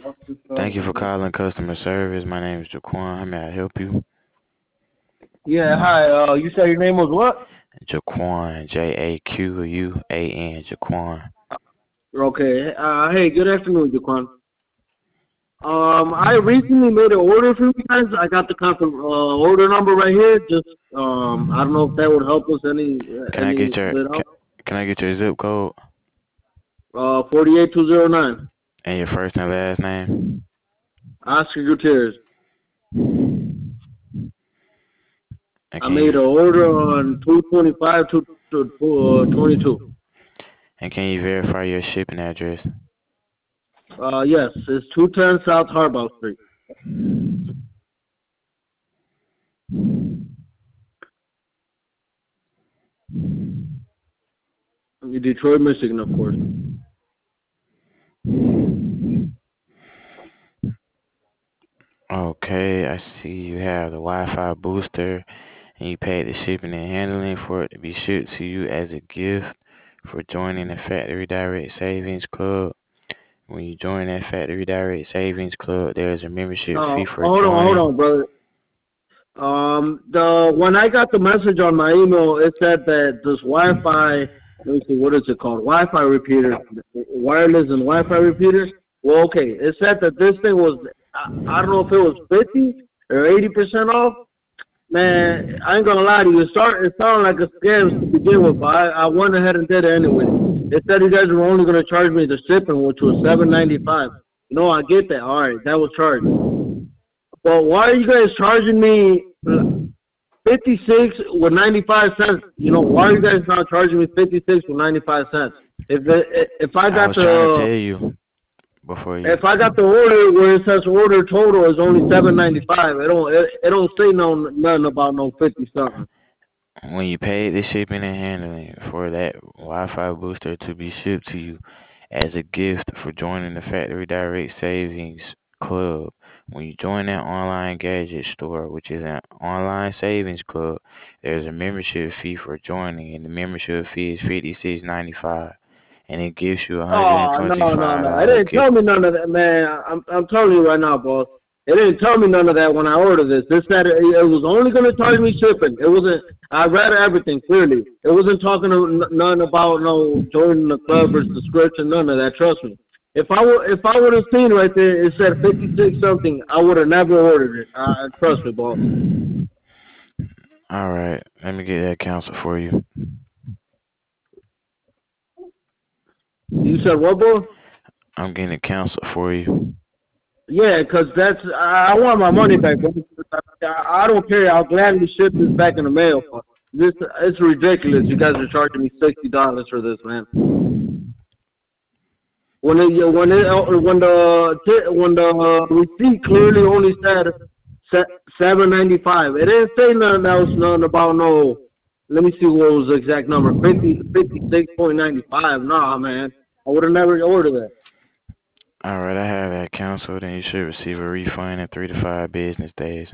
Thank you for calling customer service. My name is Jaquan. How may I help you? Yeah, hi. You said your name was what? Jaquan, Jaquan, Jaquan. Okay. Hey, good afternoon, Jaquan. I recently made an order for you guys. I got the order number right here. Just I don't know if that would help us Can I get any your bit can, out. can I get your zip code 48209. and your first and last name? Oscar Gutierrez. And I can made you an order on 225 to 22. and can you verify your shipping address? Yes, it's 210 South Harbaugh Street, Detroit, Michigan, of course. Okay, I see you have the Wi-Fi booster and you paid the shipping and handling for it to be shipped to you as a gift for joining the Factory Direct Savings Club. When you join that Factory Direct Savings Club, there is a membership fee No, for hold joining. on, brother. The when I got the message on my email, it said that this Wi-Fi, let me see, what is it called? Wi-Fi repeater, wireless and Wi-Fi repeaters. Well, okay, it said that this thing was, I don't know if it was 50 or 80% off. Man, I ain't gonna lie to you, it sounded like a scam to begin with, but I went ahead and did it anyway. It said you guys were only gonna charge me the shipping, which was $7.95. You know, I get that. All right, that was charged. Well, why are you guys charging me 56 with 95 cents? You know, why are you guys not charging me 56 with 95 cents? If I I got was trying to the tell you before you. if I got the order where it says order total is only 7.95, it don't say nothing about no 50 something. When you paid the shipping and handling for that Wi-Fi booster to be shipped to you as a gift for joining the Factory Direct Savings Club, when you join that online gadget store, which is an online savings club, there's a membership fee for joining, and the membership fee is $56.95, and it gives you a hundred and Oh no no twenty-five no! It dollar didn't gift. tell me none of that, man. I'm telling you right now, boss. It didn't tell me none of that when I ordered this. This said it was only going to charge me shipping. It wasn't. I read everything clearly. It wasn't talking none about no joining the club or subscription. None of that. Trust me. If I would have seen right there, it said 56 something. I would have never ordered it. Trust me, boss. All right, let me get that cancel for you. You said what, boy? I'm getting it canceled for you. Yeah, 'cause I want my money back. Bro. I don't care. I'll gladly ship this back in the mail. This it's ridiculous. You guys are charging me $60 for this, man. When the receipt clearly only said 7.95. It didn't say nothing else. Nothing about no. Let me see what was the exact number. 56.95. Nah, man. I would have never ordered that. All right, I have that canceled, and you should receive a refund in 3 to 5 business days.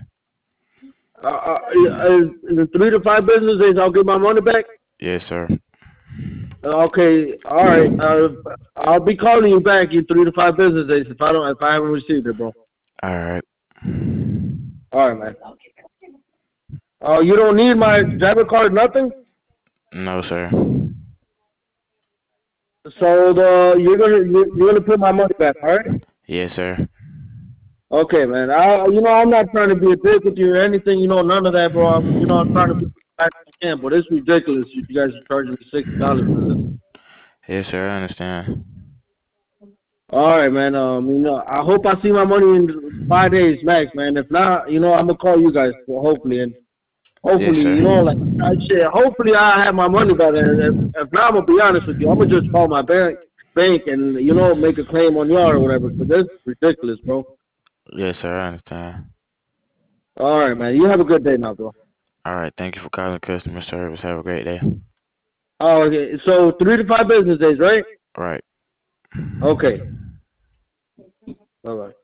In the 3 to 5 business days, I'll get my money back. Yes, sir. Okay, all right. I'll be calling you back in 3 to 5 business days if I haven't received it, bro. All right. All right, man. You don't need my debit card, nothing. No, sir. So you're gonna put my money back, all right? Yes, sir. Okay, man. I'm not trying to be a dick with you or anything. None of that, bro. I'm trying to be back if I can, but it's ridiculous. You guys are charging me $60 for this. Yes, sir. I understand. All right, man. I hope I see my money in 5 days max, man. If not, I'm gonna call you guys. Hopefully, and Yes, hopefully, sir. shit. Hopefully, I have my money by then. If not, I'm gonna be honest with you. I'm gonna just call my bank and make a claim on y'all or whatever. Cause that's ridiculous, bro. Yes, sir. I understand. All right, man. You have a good day now, bro. All right. Thank you for calling customer service. Have a great day. Oh, okay. So 3 to 5 business days, right? Right. Okay. Bye bye.